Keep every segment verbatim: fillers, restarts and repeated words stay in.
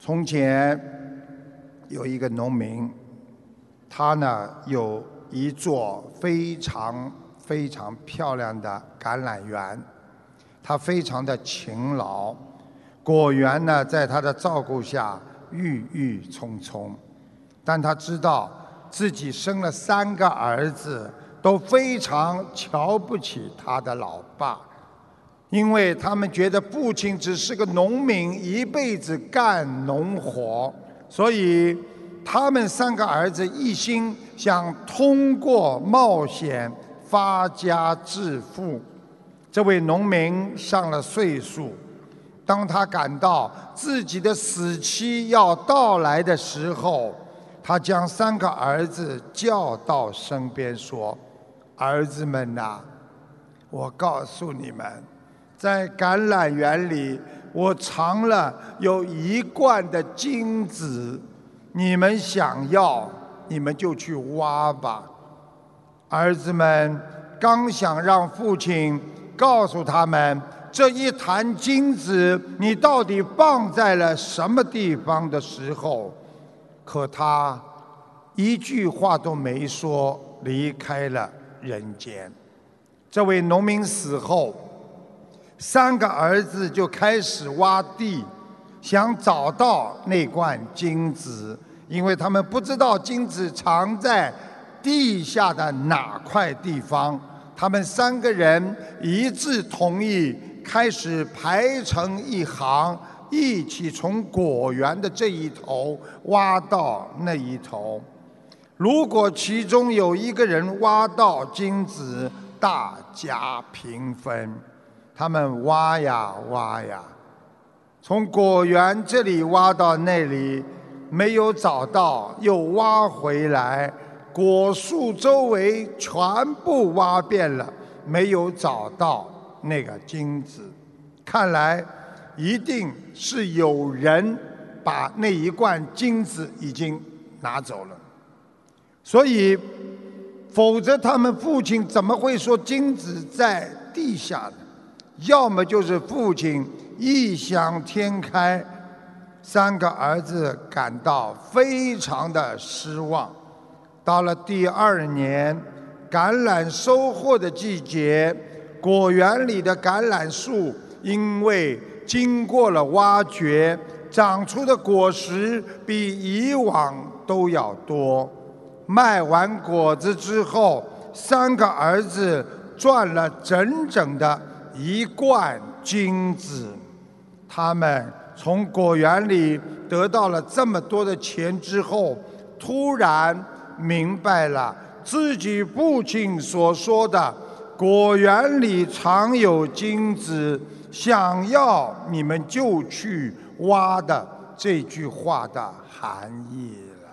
从前有一个农民，他呢有一座非常非常漂亮的橄榄园，他非常的勤劳，果园呢在他的照顾下郁郁葱葱。但他知道自己生了三个儿子，都非常瞧不起他的老爸，因为他们觉得父亲只是个农民，一辈子干农活，所以他们三个儿子一心想通过冒险发家致富。这位农民上了岁数，当他感到自己的死期要到来的时候，他将三个儿子叫到身边说：儿子们呐，我告诉你们，在橄榄园里我藏了有一罐的金子，你们想要你们就去挖吧。儿子们刚想让父亲告诉他们这一坛金子你到底放在了什么地方的时候，可他一句话都没说，离开了人间。这位农民死后，三个儿子就开始挖地，想找到那罐金子，因为他们不知道金子藏在地下的哪块地方。他们三个人一致同意，开始排成一行，一起从果园的这一头挖到那一头。如果其中有一个人挖到金子，大家平分。他们挖呀挖呀，从果园这里挖到那里，没有找到，又挖回来，果树周围全部挖遍了，没有找到那个金子。看来一定是有人把那一罐金子已经拿走了，所以否则他们父亲怎么会说金子在地下呢？要么就是父亲异想天开。三个儿子感到非常的失望。到了第二年橄榄收获的季节，果园里的橄榄树因为经过了挖掘，长出的果实比以往都要多。卖完果子之后，三个儿子赚了整整的一罐金子。他们从果园里得到了这么多的钱之后，突然明白了自己父亲所说的果园里藏有金子，想要你们就去挖的这句话的含义了。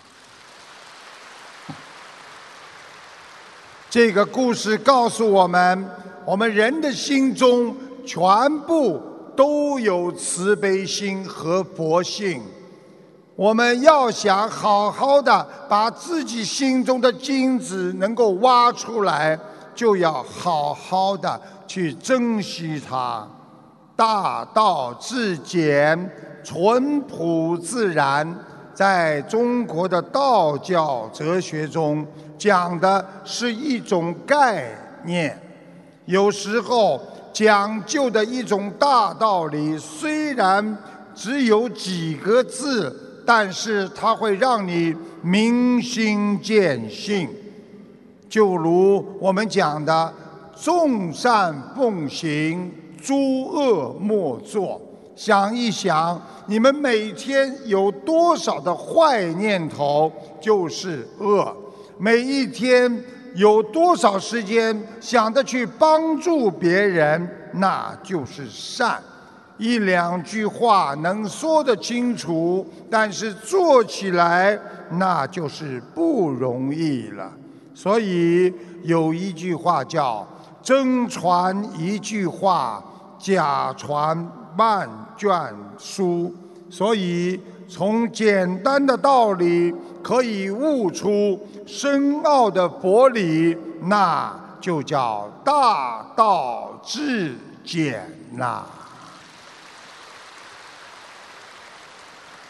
这个故事告诉我们，我们人的心中全部都有慈悲心和佛性。我们要想好好的把自己心中的金子能够挖出来，就要好好的去珍惜它。大道至简，淳朴自然，在中国的道教哲学中讲的是一种概念。有时候讲究的一种大道理，虽然只有几个字，但是它会让你明心见性。就如我们讲的众善奉行，诸恶莫作。想一想，你们每天有多少的坏念头就是恶，每一天有多少时间想着去帮助别人，那就是善。一两句话能说得清楚，但是做起来那就是不容易了。所以有一句话叫真传一句话，假传万卷书。所以从简单的道理可以悟出深奥的佛理，那就叫大道至简呐、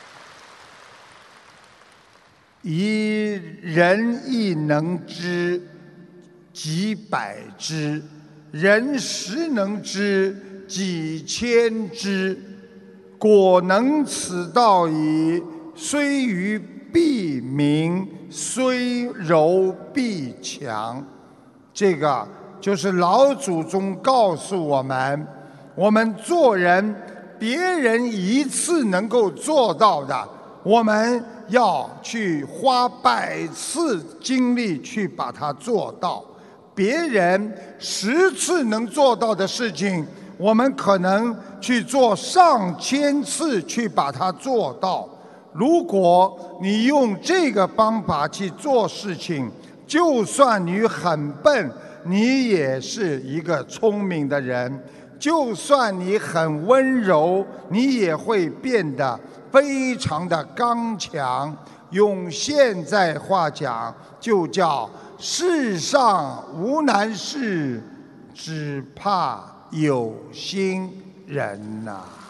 以人亦能知，几百之；人实能知，几千之。果能此道矣，虽愚必明，虽柔必强。这个就是老祖宗告诉我们，我们做人，别人一次能够做到的，我们要去花百次精力去把它做到。别人十次能做到的事情，我们可能去做上千次去把它做到。如果你用这个方法去做事情，就算你很笨，你也是一个聪明的人；就算你很温柔，你也会变得非常的刚强。用现在话讲，就叫世上无难事，只怕有心人呐、啊。